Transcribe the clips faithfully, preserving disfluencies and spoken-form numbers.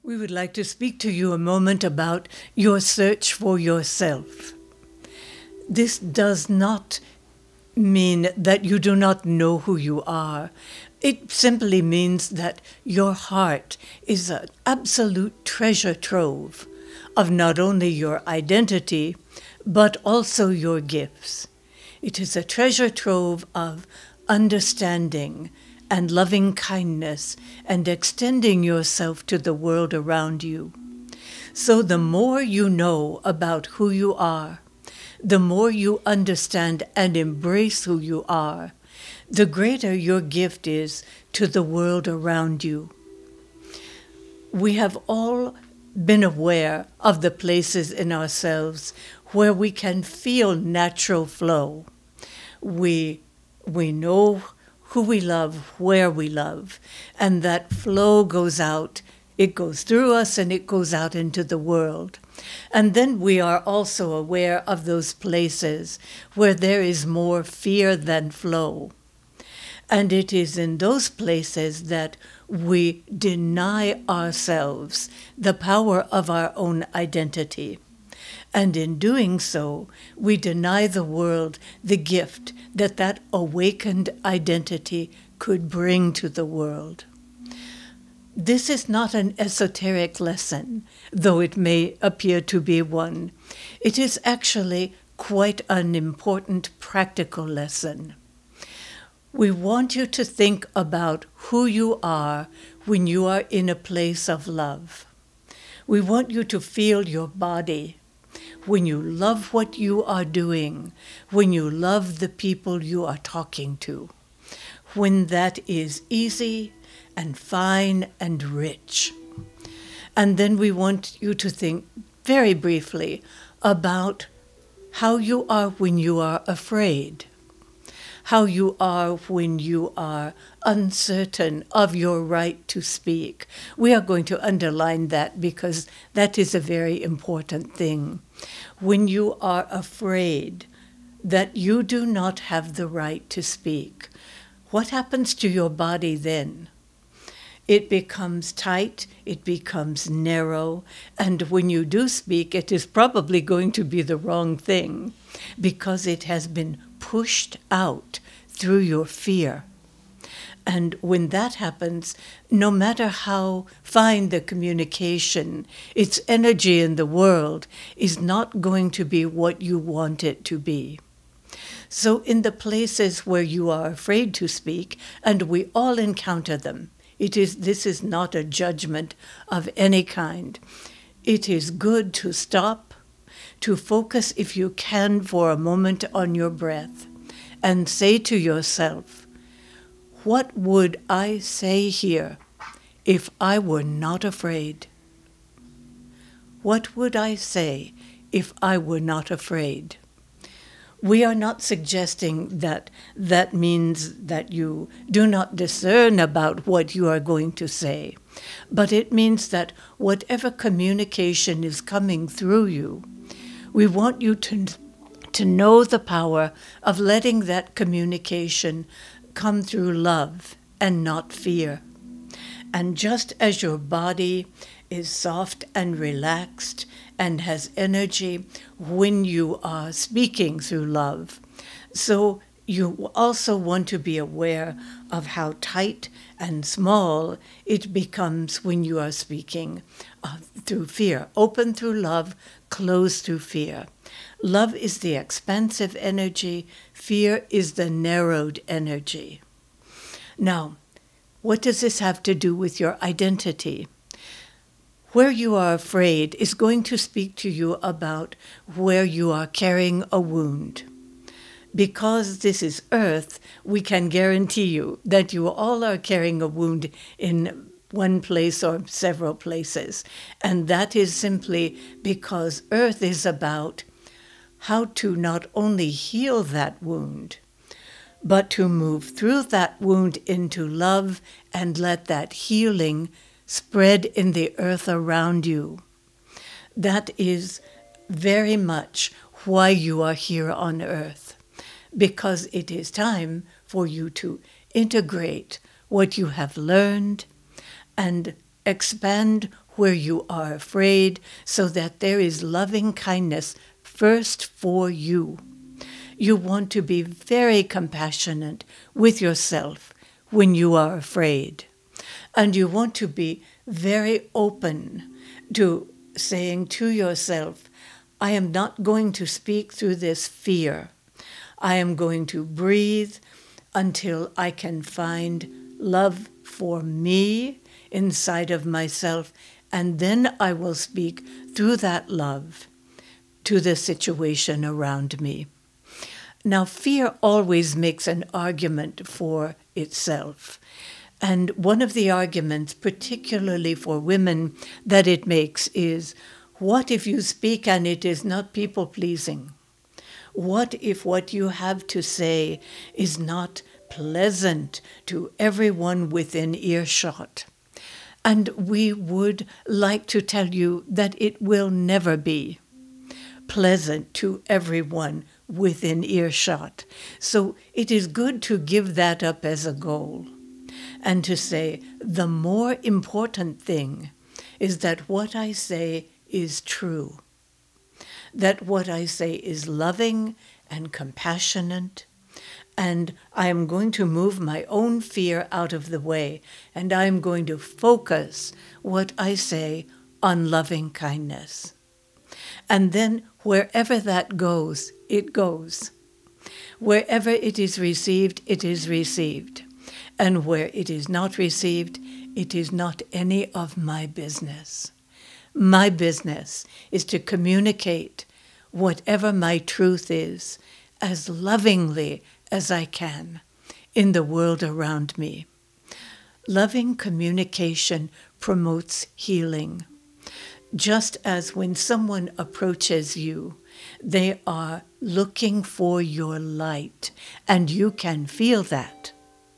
We would like to speak to you a moment about your search for yourself. This does not mean that you do not know who you are. It simply means that your heart is an absolute treasure trove of not only your identity, but also your gifts. It is a treasure trove of understanding and loving kindness and extending yourself to the world around you. So the more you know about who you are, the more you understand and embrace who you are, the greater your gift is to the world around you. We have all been aware of the places in ourselves where we can feel natural flow. We, we know who we love, where we love, and that flow goes out. It goes through us and it goes out into the world. And then we are also aware of those places where there is more fear than flow. And it is in those places that we deny ourselves the power of our own identity. And in doing so, we deny the world the gift that that awakened identity could bring to the world. This is not an esoteric lesson, though it may appear to be one. It is actually quite an important practical lesson. We want you to think about who you are when you are in a place of love. We want you to feel your body when you love what you are doing, when you love the people you are talking to, when that is easy and fine and rich. And then we want you to think very briefly about how you are when you are afraid, how you are when you are uncertain of your right to speak. We are going to underline that because that is a very important thing. When you are afraid that you do not have the right to speak, what happens to your body then? It becomes tight, it becomes narrow, and when you do speak, it is probably going to be the wrong thing because it has been pushed out through your fear. And when that happens, no matter how fine the communication, its energy in the world is not going to be what you want it to be. So in the places where you are afraid to speak, and we all encounter them, it is this is not a judgment of any kind. It is good to stop, to focus if you can for a moment on your breath, and say to yourself, what would I say here if I were not afraid? What would I say if I were not afraid? We are not suggesting that that means that you do not discern about what you are going to say, but it means that whatever communication is coming through you, we want you to, to know the power of letting that communication come through love and not fear. And just as your body is soft and relaxed and has energy when you are speaking through love, so you also want to be aware of how tight and small it becomes when you are speaking uh, through fear. Open through love, closed through fear. Love is the expansive energy. Fear is the narrowed energy. Now, what does this have to do with your identity? Where you are afraid is going to speak to you about where you are carrying a wound. Because this is Earth, we can guarantee you that you all are carrying a wound in one place or several places. And that is simply because Earth is about how to not only heal that wound, but to move through that wound into love and let that healing spread in the earth around you. That is very much why you are here on earth, because it is time for you to integrate what you have learned and expand where you are afraid, so that there is loving kindness first for you. You want to be very compassionate with yourself when you are afraid. And you want to be very open to saying to yourself, I am not going to speak through this fear. I am going to breathe until I can find love for me inside of myself, and then I will speak through that love to the situation around me. Now, fear always makes an argument for itself. And one of the arguments, particularly for women, that it makes is, what if you speak and it is not people-pleasing? What if what you have to say is not pleasant to everyone within earshot? And we would like to tell you that it will never be pleasant to everyone within earshot. So it is good to give that up as a goal and to say, the more important thing is that what I say is true, that what I say is loving and compassionate, and I am going to move my own fear out of the way, and I am going to focus what I say on loving kindness. And then wherever that goes, it goes. Wherever it is received, it is received. And where it is not received, it is not any of my business. My business is to communicate whatever my truth is as lovingly as I can in the world around me. Loving communication promotes healing. Just as when someone approaches you, they are looking for your light, and you can feel that.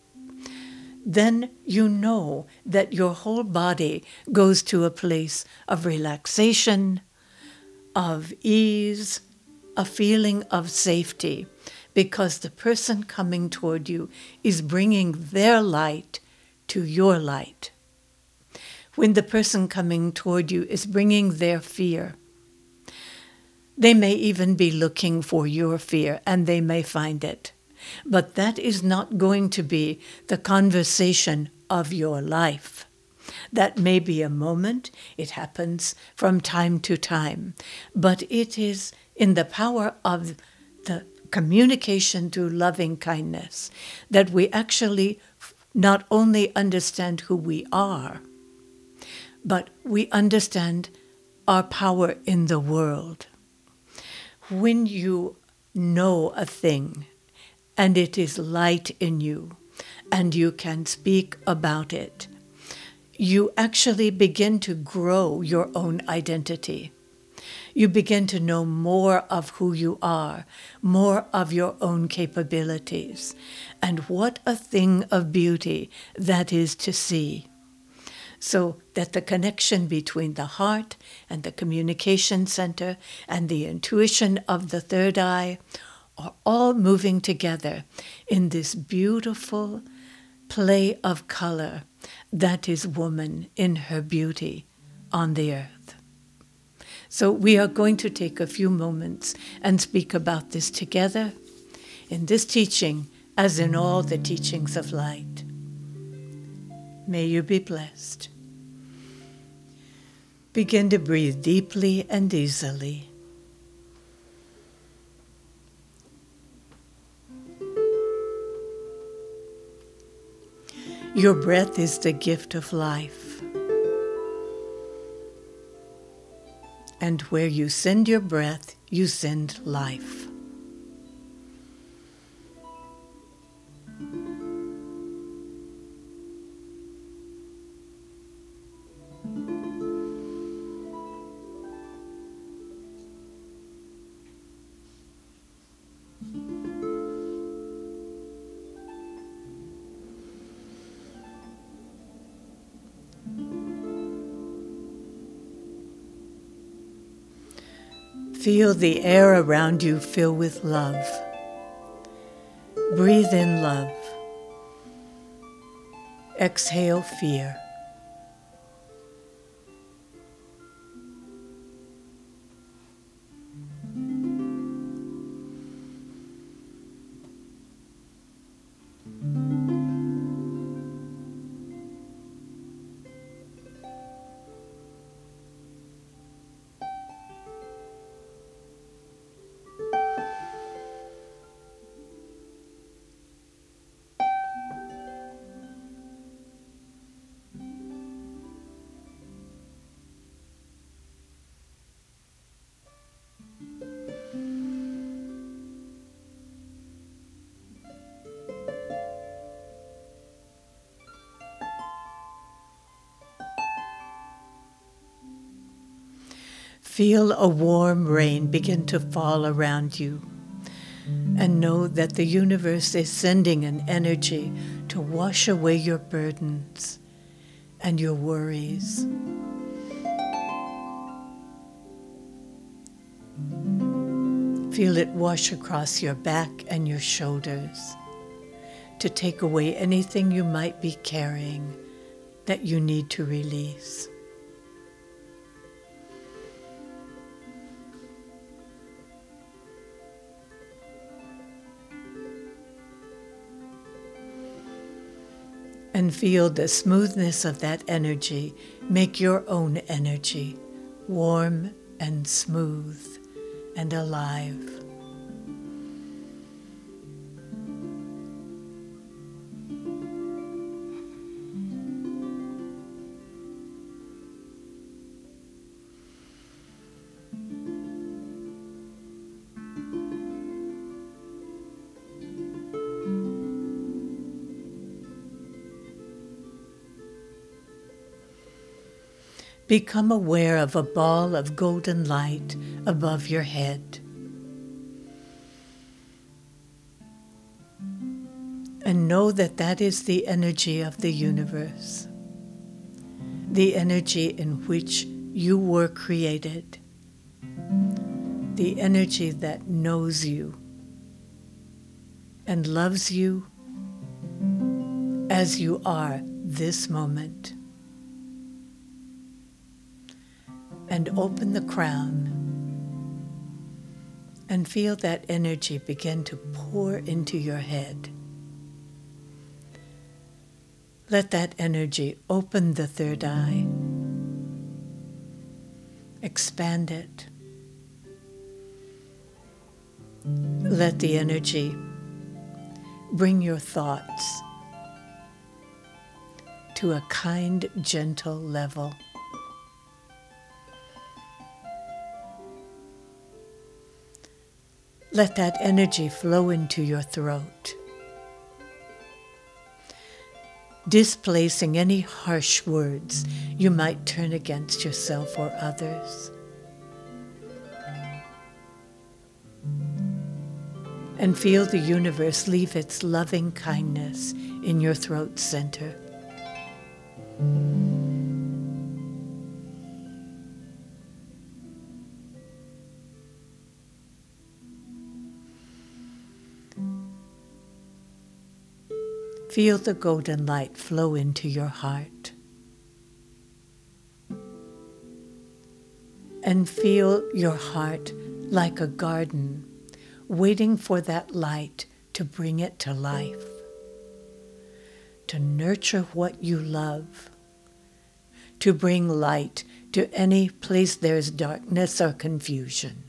Then you know that your whole body goes to a place of relaxation, of ease, a feeling of safety, because the person coming toward you is bringing their light to your light. When the person coming toward you is bringing their fear, they may even be looking for your fear, and they may find it. But that is not going to be the conversation of your life. That may be a moment, it happens from time to time, but it is in the power of the communication through loving kindness that we actually not only understand who we are, but we understand our power in the world. When you know a thing, and it is light in you, and you can speak about it, you actually begin to grow your own identity. You begin to know more of who you are, more of your own capabilities, and what a thing of beauty that is to see. So that the connection between the heart and the communication center and the intuition of the third eye are all moving together in this beautiful play of color that is woman in her beauty on the earth. So we are going to take a few moments and speak about this together in this teaching, as in all the teachings of light. May you be blessed. Begin to breathe deeply and easily. Your breath is the gift of life. And where you send your breath, you send life. Feel the air around you fill with love. Breathe in love. Exhale fear. Feel a warm rain begin to fall around you, and know that the universe is sending an energy to wash away your burdens and your worries. Feel it wash across your back and your shoulders to take away anything you might be carrying that you need to release. And feel the smoothness of that energy make your own energy warm and smooth and alive. Become aware of a ball of golden light above your head. And know that that is the energy of the universe, the energy in which you were created, the energy that knows you and loves you as you are this moment. And open the crown and feel that energy begin to pour into your head. Let that energy open the third eye, expand it. Let the energy bring your thoughts to a kind, gentle level. Let that energy flow into your throat, displacing any harsh words you might turn against yourself or others. And feel the universe leave its loving kindness in your throat center. Feel the golden light flow into your heart. And feel your heart like a garden, waiting for that light to bring it to life, to nurture what you love, to bring light to any place there's darkness or confusion,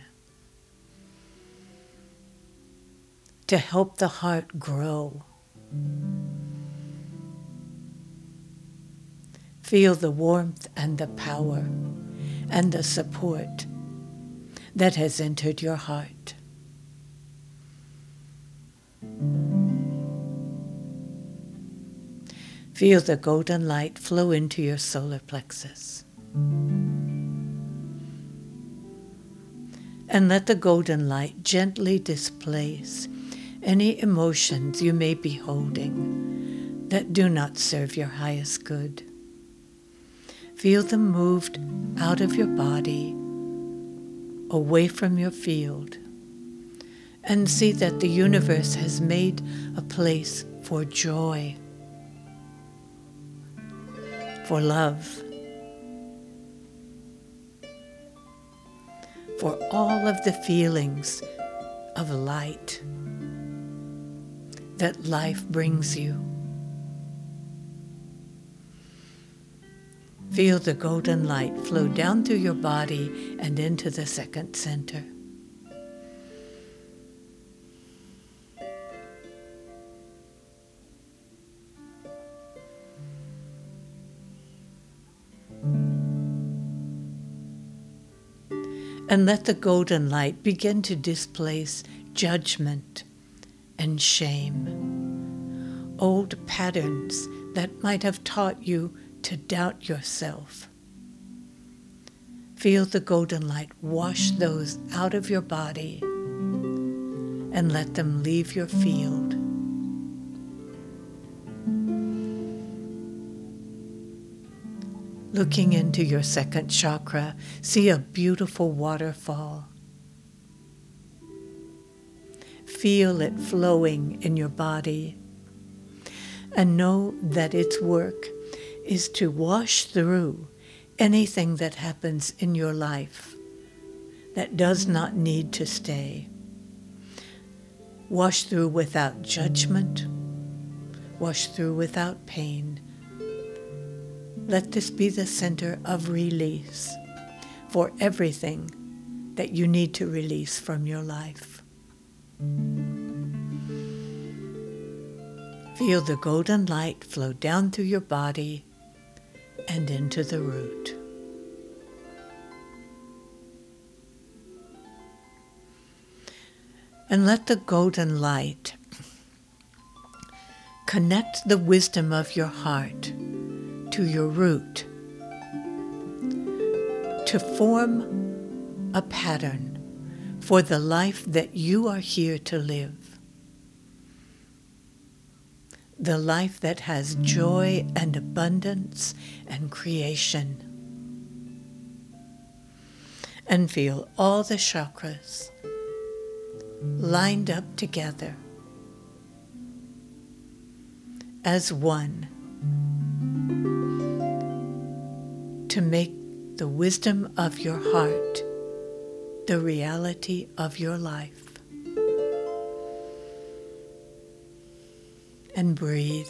to help the heart grow. Feel the warmth and the power and the support that has entered your heart. Feel the golden light flow into your solar plexus. And let the golden light gently displace any emotions you may be holding that do not serve your highest good. Feel them moved out of your body, away from your field, and see that the universe has made a place for joy, for love, for all of the feelings of light that life brings you. Feel the golden light flow down through your body and into the second center. And let the golden light begin to displace judgment and shame, old patterns that might have taught you to doubt yourself. Feel the golden light wash those out of your body and let them leave your field. Looking into your second chakra, see a beautiful waterfall. Feel it flowing in your body and know that its work is to wash through anything that happens in your life that does not need to stay. Wash through without judgment, wash through without pain. Let this be the center of release for everything that you need to release from your life. Feel the golden light flow down through your body and into the root. And let the golden light connect the wisdom of your heart to your root to form a pattern for the life that you are here to live. The life that has joy and abundance and creation. And feel all the chakras lined up together as one to make the wisdom of your heart the reality of your life. And breathe.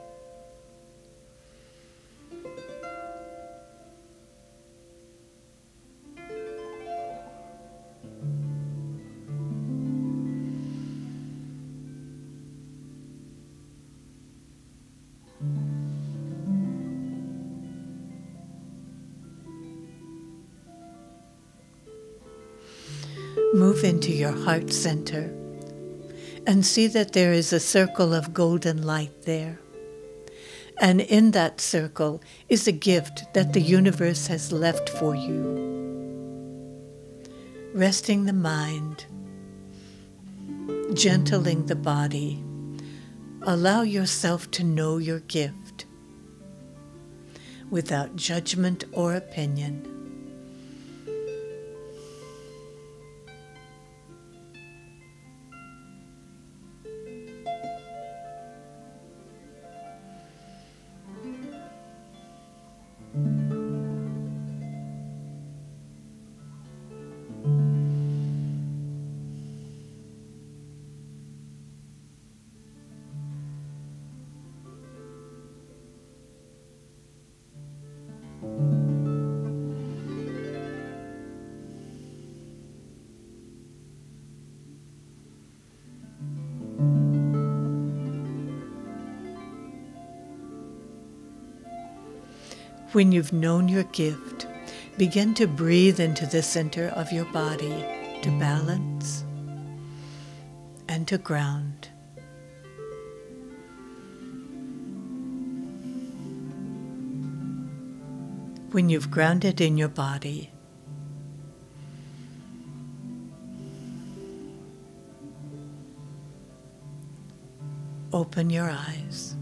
Move into your heart center and see that there is a circle of golden light there. And in that circle is a gift that the universe has left for you. Resting the mind, gentling the body, allow yourself to know your gift without judgment or opinion. When you've known your gift, begin to breathe into the center of your body to balance and to ground. When you've grounded in your body, open your eyes.